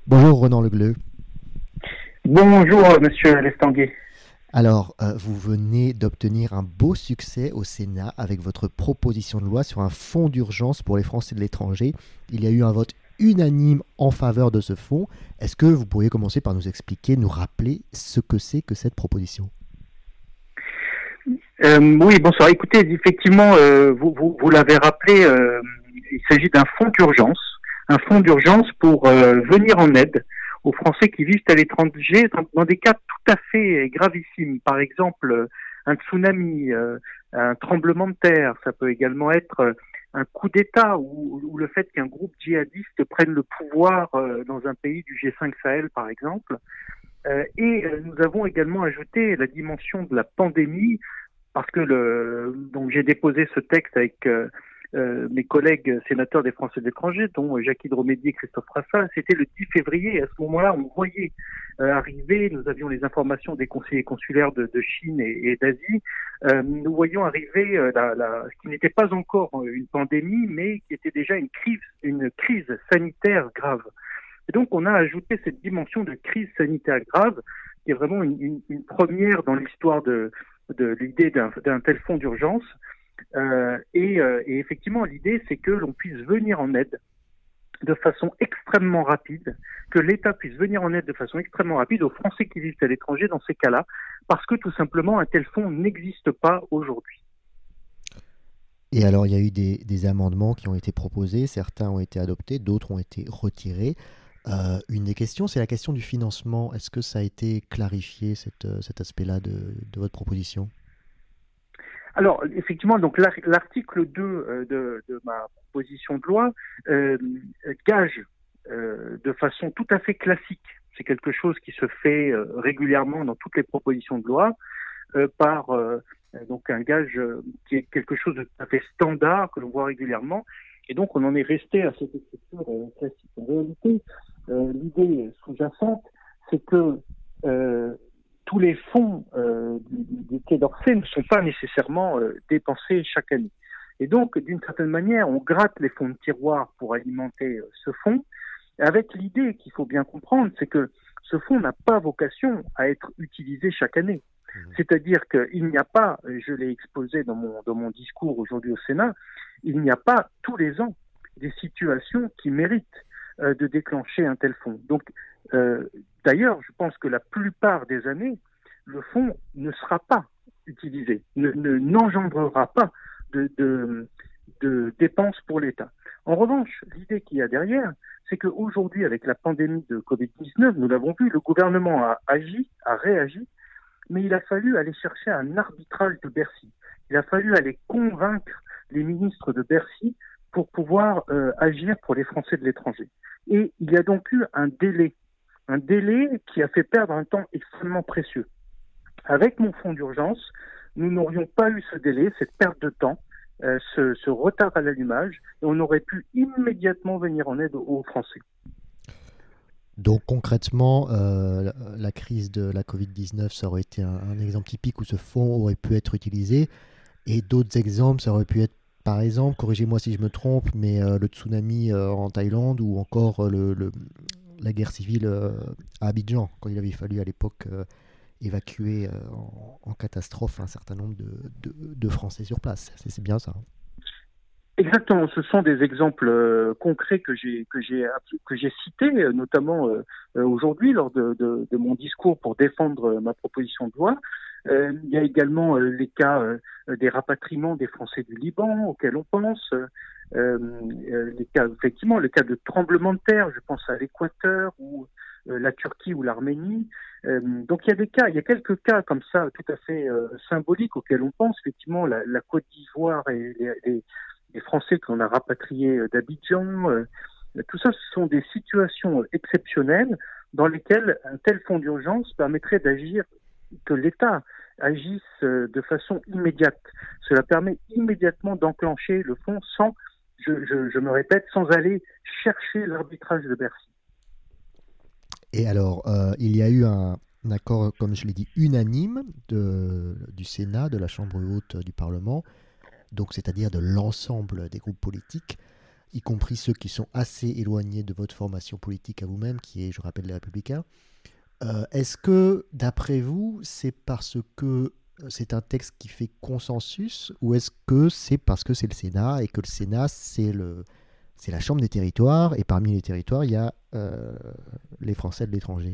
Bonjour Ronan Legleux. Bonjour, monsieur Lestanguet. Alors, vous venez d'obtenir un beau succès au Sénat avec votre proposition de loi sur un fonds d'urgence pour les Français de l'étranger. Il y a eu un vote unanime en faveur de ce fonds. Est-ce que vous pourriez commencer par nous expliquer, nous rappeler ce que c'est que cette proposition? Oui, bonsoir. Écoutez, effectivement, vous l'avez rappelé, il s'agit d'un fonds d'urgence, pour venir en aide aux Français qui vivent à l'étranger dans des cas tout à fait gravissimes. Par exemple, un tsunami, un tremblement de terre. Ça peut également être un coup d'État ou le fait qu'un groupe djihadiste prenne le pouvoir dans un pays du G5 Sahel, par exemple. Nous avons également ajouté la dimension de la pandémie parce que donc j'ai déposé ce texte avec mes collègues sénateurs des Français de l'étranger, dont Jacky Dromédy et Christophe Rassa. C'était le 10 février. À ce moment-là, on voyait arriver, nous avions les informations des conseillers consulaires de Chine et d'Asie, nous voyions arriver ce qui n'était pas encore une pandémie, mais qui était déjà une crise sanitaire grave. Et donc, on a ajouté cette dimension de crise sanitaire grave, qui est vraiment une première dans l'histoire de l'idée d'un tel fonds d'urgence. Et effectivement, l'idée, c'est que l'on puisse venir en aide de façon extrêmement rapide, que l'État puisse venir en aide de façon extrêmement rapide aux Français qui vivent à l'étranger dans ces cas-là, parce que tout simplement, un tel fonds n'existe pas aujourd'hui. Et alors, il y a eu des amendements qui ont été proposés, certains ont été adoptés, d'autres ont été retirés. Une des questions, c'est la question du financement. Est-ce que ça a été clarifié, cet aspect-là de votre proposition? Alors, effectivement, donc l'article 2 de ma proposition de loi gage de façon tout à fait classique, c'est quelque chose qui se fait régulièrement dans toutes les propositions de loi, par donc un gage qui est quelque chose de tout à fait standard que l'on voit régulièrement. Et donc, on en est resté à cette écriture classique. En réalité, l'idée sous-jacente, c'est que tous les fonds du Quai d'Orsay ne sont pas nécessairement dépensés chaque année. Et donc, d'une certaine manière, on gratte les fonds de tiroir pour alimenter ce fonds, avec l'idée qu'il faut bien comprendre, c'est que ce fonds n'a pas vocation à être utilisé chaque année. C'est-à-dire qu'il n'y a pas, je l'ai exposé dans mon discours aujourd'hui au Sénat, il n'y a pas tous les ans des situations qui méritent de déclencher un tel fonds. Donc, d'ailleurs, je pense que la plupart des années, le fonds ne sera pas utilisé, n'engendrera pas de dépenses pour l'État. En revanche, l'idée qu'il y a derrière, c'est qu'aujourd'hui, avec la pandémie de Covid-19, nous l'avons vu, le gouvernement a réagi, mais il a fallu aller chercher un arbitrage de Bercy. Il a fallu aller convaincre les ministres de Bercy pour pouvoir agir pour les Français de l'étranger. Et il y a donc eu un délai qui a fait perdre un temps extrêmement précieux. Avec mon fonds d'urgence, nous n'aurions pas eu ce délai, cette perte de temps, ce retard à l'allumage, et on aurait pu immédiatement venir en aide aux Français. Donc concrètement, la crise de la Covid-19, ça aurait été un exemple typique où ce fonds aurait pu être utilisé. Et d'autres exemples, ça aurait pu être, par exemple, corrigez-moi si je me trompe, mais le tsunami en Thaïlande ou encore la guerre civile à Abidjan, quand il avait fallu à l'époque évacuer en catastrophe un certain nombre de Français sur place. C'est bien ça, hein. Exactement, ce sont des exemples concrets que j'ai cités, notamment aujourd'hui lors de mon discours pour défendre ma proposition de loi. Il y a également les cas des rapatriements des Français du Liban auxquels on pense. Les cas, effectivement, le cas de tremblement de terre, je pense à l'Équateur ou la Turquie ou l'Arménie. Donc il y a quelques cas comme ça tout à fait symboliques auxquels on pense. Effectivement, la Côte d'Ivoire et les Français qu'on a rapatriés d'Abidjan. Tout ça, ce sont des situations exceptionnelles dans lesquelles un tel fonds d'urgence permettrait d'agir, que l'État agisse de façon immédiate. Cela permet immédiatement d'enclencher le fonds sans, je me répète, sans aller chercher l'arbitrage de Bercy. Et alors, il y a eu un accord, comme je l'ai dit, unanime du Sénat, de la Chambre haute du Parlement, donc c'est-à-dire de l'ensemble des groupes politiques. y compris ceux qui sont assez éloignés de votre formation politique à vous-même, qui est, je rappelle, les Républicains. Est-ce que, d'après vous, c'est parce que c'est un texte qui fait consensus, ou est-ce que c'est parce que c'est le Sénat et que le Sénat, c'est la chambre des territoires, et parmi les territoires, il y a les Français de l'étranger?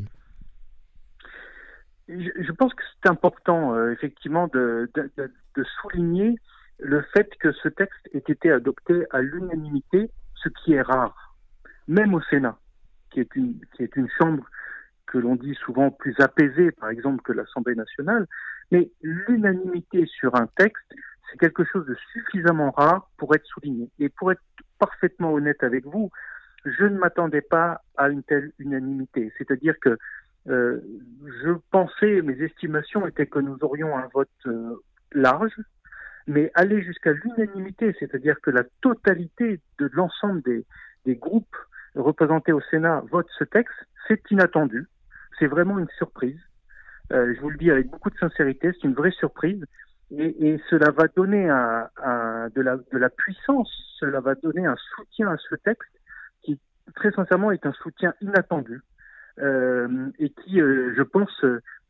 Je pense que c'est important, effectivement, de souligner le fait que ce texte ait été adopté à l'unanimité, ce qui est rare, même au Sénat, qui est une chambre que l'on dit souvent plus apaisée, par exemple, que l'Assemblée nationale. Mais l'unanimité sur un texte, c'est quelque chose de suffisamment rare pour être souligné. Et pour être parfaitement honnête avec vous, je ne m'attendais pas à une telle unanimité. C'est-à-dire que je pensais, mes estimations étaient que nous aurions un vote large, mais aller jusqu'à l'unanimité, c'est-à-dire que la totalité de l'ensemble des groupes représentés au Sénat votent ce texte, c'est inattendu. C'est vraiment une surprise. Je vous le dis avec beaucoup de sincérité, c'est une vraie surprise. Et cela va donner de la puissance, cela va donner un soutien à ce texte qui, très sincèrement, est un soutien inattendu. Et qui, je pense,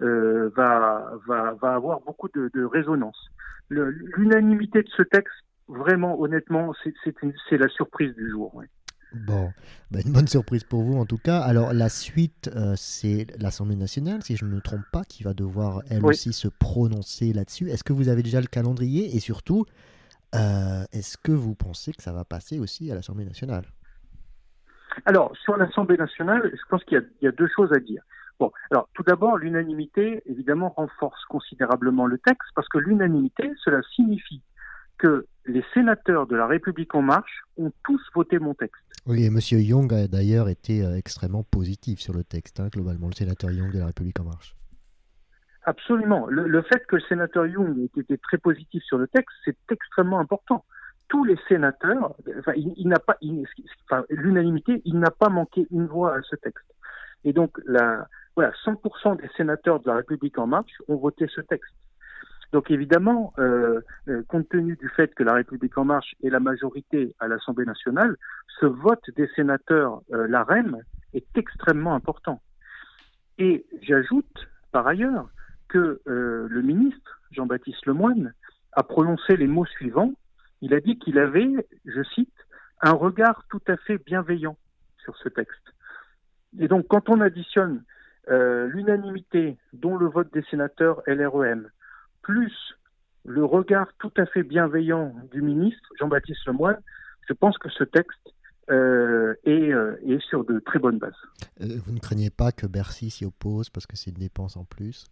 va avoir beaucoup de résonance. L'unanimité de ce texte, vraiment, honnêtement, c'est la surprise du jour. Ouais. Bon, une bonne surprise pour vous en tout cas. Alors la suite, c'est l'Assemblée nationale, si je ne me trompe pas, qui va devoir elle aussi se prononcer là-dessus. Est-ce que vous avez déjà le calendrier, et surtout, est-ce que vous pensez que ça va passer aussi à l'Assemblée nationale? Alors, sur l'Assemblée nationale, je pense qu'il y a deux choses à dire. Bon, alors tout d'abord, l'unanimité, évidemment, renforce considérablement le texte, parce que l'unanimité, cela signifie que les sénateurs de La République En Marche ont tous voté mon texte. Oui, et M. Young a d'ailleurs été extrêmement positif sur le texte, globalement, le sénateur Young de La République En Marche. Absolument. Le fait que le sénateur Young ait été très positif sur le texte, c'est extrêmement important. Tous les sénateurs, l'unanimité, il n'a pas manqué une voix à ce texte. Et donc, 100% des sénateurs de La République En Marche ont voté ce texte. Donc évidemment, compte tenu du fait que La République En Marche est la majorité à l'Assemblée nationale, ce vote des sénateurs LaREM est extrêmement important. Et j'ajoute, par ailleurs, que le ministre, Jean-Baptiste Lemoyne, a prononcé les mots suivants. Il a dit qu'il avait, je cite, un regard tout à fait bienveillant sur ce texte. Et donc, quand on additionne l'unanimité, dont le vote des sénateurs LREM, plus le regard tout à fait bienveillant du ministre, Jean-Baptiste Lemoyne, je pense que ce texte est sur de très bonnes bases. Vous ne craignez pas que Bercy s'y oppose parce que c'est une dépense en plus?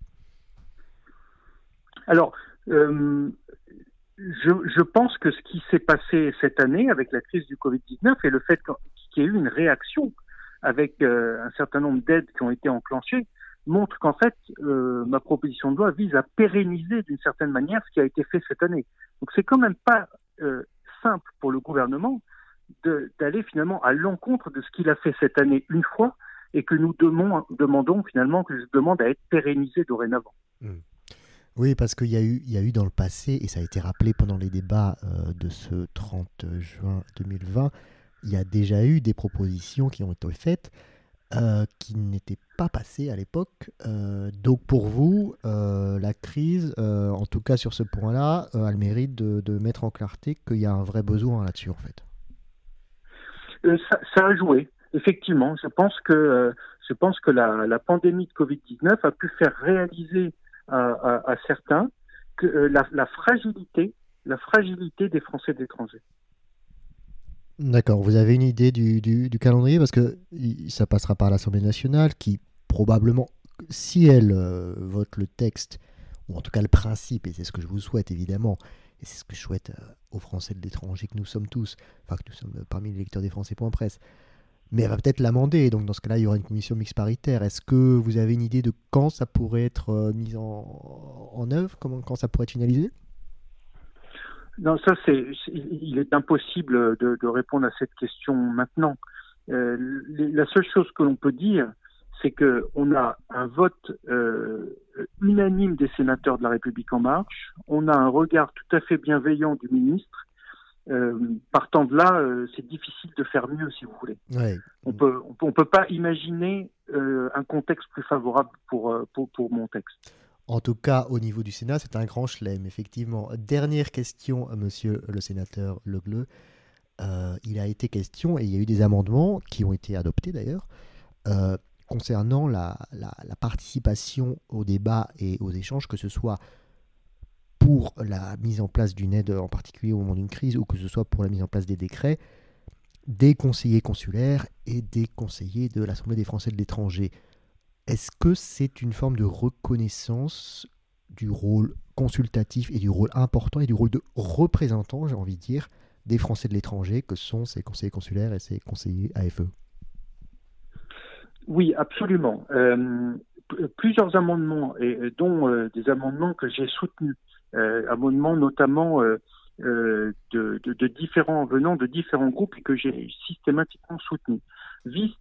Alors, je pense que ce qui s'est passé cette année avec la crise du Covid-19 et le fait qu'il y ait eu une réaction avec un certain nombre d'aides qui ont été enclenchées montre qu'en fait, ma proposition de loi vise à pérenniser d'une certaine manière ce qui a été fait cette année. Donc c'est quand même pas simple pour le gouvernement d'aller finalement à l'encontre de ce qu'il a fait cette année une fois et que nous demandons finalement, que je demande à être pérennisé dorénavant. Oui, parce qu'il y a eu dans le passé, et ça a été rappelé pendant les débats de ce 30 juin 2020, il y a déjà eu des propositions qui ont été faites qui n'étaient pas passées à l'époque. Donc pour vous, la crise, en tout cas sur ce point-là, a le mérite de mettre en clarté qu'il y a un vrai besoin là-dessus en fait. Ça a joué, effectivement. Je pense que la pandémie de Covid-19 a pu faire réaliser à certains que la fragilité des Français de l'étranger. D'accord. Vous avez une idée du calendrier? Parce que ça passera par l'Assemblée nationale qui, probablement, si elle vote le texte, ou en tout cas le principe, et c'est ce que je vous souhaite évidemment, et c'est ce que je souhaite aux Français de l'étranger que nous sommes tous, enfin que nous sommes parmi les lecteurs des Français.press, mais elle va peut-être l'amender, donc dans ce cas-là, il y aura une commission mixte paritaire. Est-ce que vous avez une idée de quand ça pourrait être mis en œuvre, quand ça pourrait être finalisé? Non, il est impossible de répondre à cette question maintenant. La seule chose que l'on peut dire, c'est qu'on a un vote unanime des sénateurs de La République En Marche, on a un regard tout à fait bienveillant du ministre, Partant de là, c'est difficile de faire mieux, si vous voulez. Ouais. On peut pas imaginer un contexte plus favorable pour mon texte. En tout cas, au niveau du Sénat, c'est un grand chelem, effectivement. Dernière question, monsieur le sénateur Legleu. Il a été question, et il y a eu des amendements qui ont été adoptés d'ailleurs, concernant la participation au débat et aux échanges, que ce soit pour la mise en place d'une aide en particulier au moment d'une crise, ou que ce soit pour la mise en place des décrets, des conseillers consulaires et des conseillers de l'Assemblée des Français de l'étranger. Est-ce que c'est une forme de reconnaissance du rôle consultatif et du rôle important et du rôle de représentant, j'ai envie de dire, des Français de l'étranger que sont ces conseillers consulaires et ces conseillers AFE? Oui, absolument. Plusieurs amendements, dont des amendements que j'ai soutenus, amendements notamment de différents venant de différents groupes et que j'ai systématiquement soutenus, visent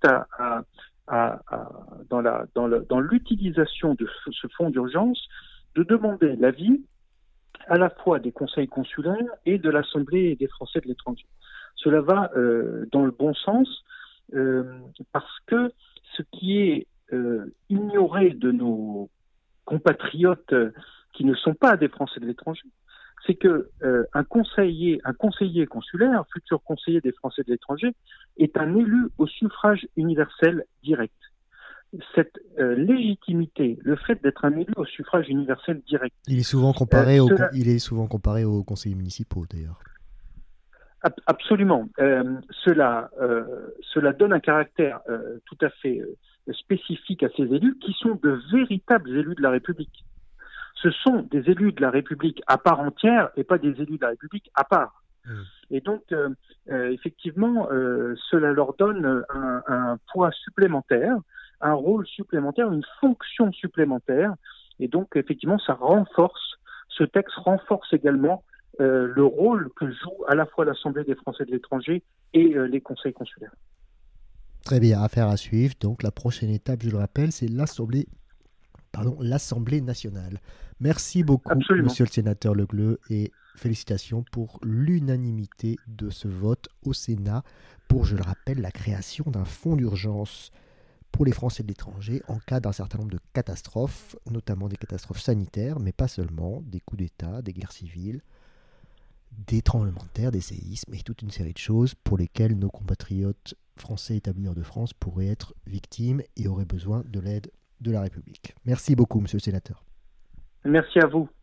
dans l'utilisation de ce fonds d'urgence, de demander l'avis à la fois des conseils consulaires et de l'Assemblée des Français de l'étranger. Cela va dans le bon sens parce que ce qui est ignoré de nos compatriotes qui ne sont pas des Français de l'étranger, c'est que un conseiller consulaire, futur conseiller des Français de l'étranger, est un élu au suffrage universel direct. Cette légitimité, le fait d'être un élu au suffrage universel direct. Il est souvent comparé aux conseillers municipaux, d'ailleurs. Absolument. Cela donne un caractère tout à fait spécifique à ces élus qui sont de véritables élus de la République. Ce sont des élus de la République à part entière et pas des élus de la République à part. Et donc, effectivement, cela leur donne un poids supplémentaire, un rôle supplémentaire, une fonction supplémentaire. Et donc, effectivement, ce texte renforce également le rôle que joue à la fois l'Assemblée des Français de l'étranger et les conseils consulaires. Très bien, affaire à suivre. Donc, la prochaine étape, je le rappelle, c'est l'Assemblée nationale. Merci beaucoup, Absolument. monsieur le sénateur Legleu, et félicitations pour l'unanimité de ce vote au Sénat pour, je le rappelle, la création d'un fonds d'urgence pour les Français de l'étranger en cas d'un certain nombre de catastrophes, notamment des catastrophes sanitaires, mais pas seulement, des coups d'État, des guerres civiles, des tremblements de terre, des séismes et toute une série de choses pour lesquelles nos compatriotes français établis hors de France pourraient être victimes et auraient besoin de l'aide de la République. Merci beaucoup, monsieur le sénateur. Merci à vous.